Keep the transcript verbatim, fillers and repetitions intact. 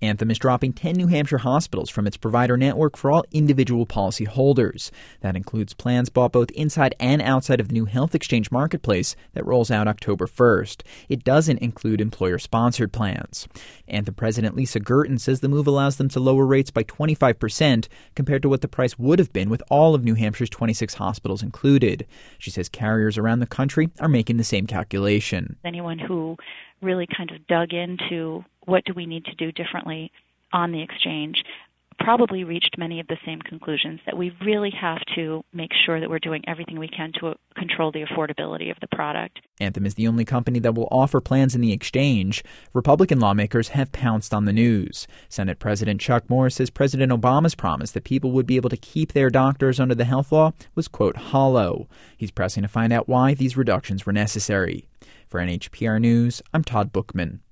Anthem is dropping ten New Hampshire hospitals from its provider network for all individual policy holders. That includes plans bought both inside and outside of the new health exchange marketplace that rolls out October first. It doesn't include employer-sponsored plans. Anthem President Lisa Gurton says the move allows them to lower rates by twenty-five percent compared to what the price would have been with all of New Hampshire's twenty-six hospitals included. She says carriers around the country are making the same calculation. Anyone who really kind of dug into what do we need to do differently on the exchange probably reached many of the same conclusions, that we really have to make sure that we're doing everything we can to control the affordability of the product. Anthem is the only company that will offer plans in the exchange. Republican lawmakers have pounced on the news. Senate President Chuck Morris says President Obama's promise that people would be able to keep their doctors under the health law was, quote, hollow. He's pressing to find out why these reductions were necessary. For N H P R News, I'm Todd Bookman.